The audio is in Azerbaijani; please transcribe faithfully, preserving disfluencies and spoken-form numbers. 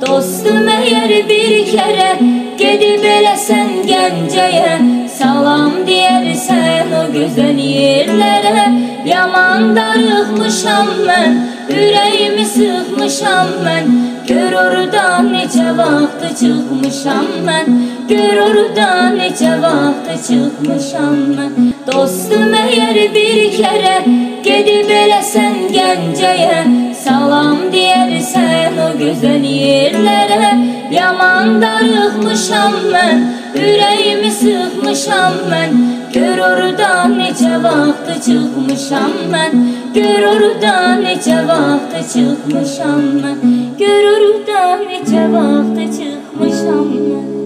Dostum eğer bir kere gedib eləsən Gəncəyə, salam deyərsən o gözəl yerlərə. Yaman darıxmışam mən, ürəyimi sıxmışam mən, gör orada necə vaxtı çıxmışam mən, gör orada necə vaxtı çıxmışam mən. Dostum eğer bir kere gedib eləsən Gəncəyə, salam deyərsən o gözəl yerlərə. Yaman darıxmışam mən, ürəyimi sıxmışam mən, gör orada necə vaxtı çıxmışam mən, gör orada necə vaxtı çıxmışam mən, gör orada necə vaxtı çıxmışam mən.